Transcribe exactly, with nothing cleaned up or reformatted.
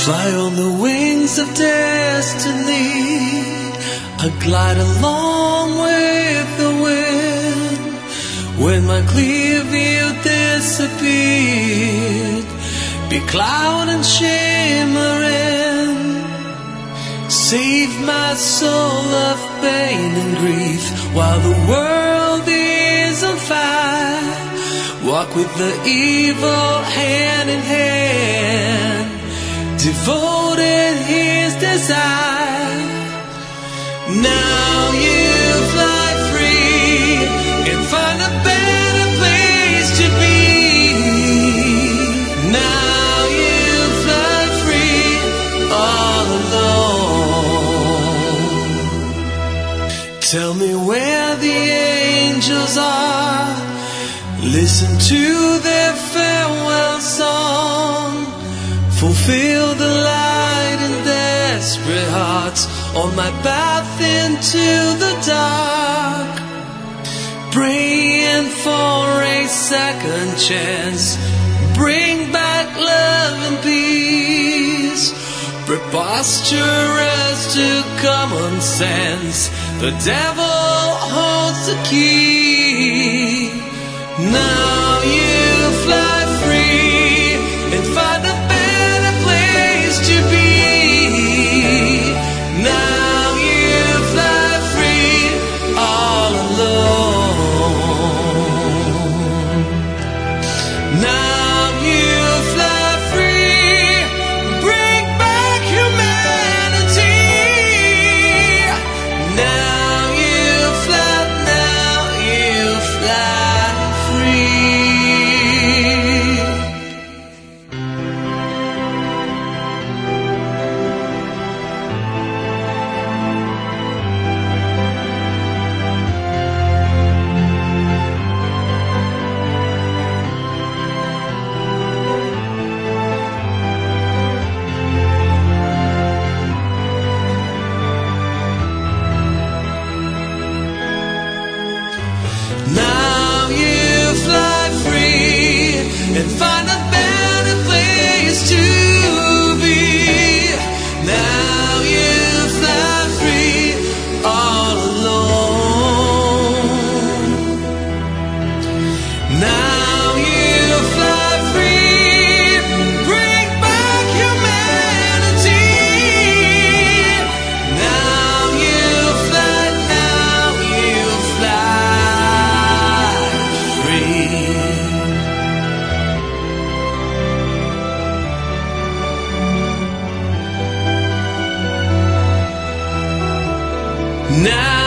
Fly on the wings of destiny, I glide along with the wind. When my clear view disappeared, be cloud and shimmering. Save my soul of pain and grief while the world is on fire. Walk with the evil hand in hand, devoted his desire. Now you fly free and find a better place to be. Now you fly free all alone. Tell me where the angels are. Listen to their farewell song. Fulfill the light in desperate hearts on my path into the dark. Praying for a second chance. Bring back love and peace. Preposterous to common sense, the devil holds the key. Now you fly free and find a better place to be. Now you fly free all alone. Now you fly free, bring back humanity. Now you fly, now you fly free. Now you fly free and find a better place to be. Now you fly free all alone. Now you fly free, bring back humanity. Now you fly, now you fly free. Now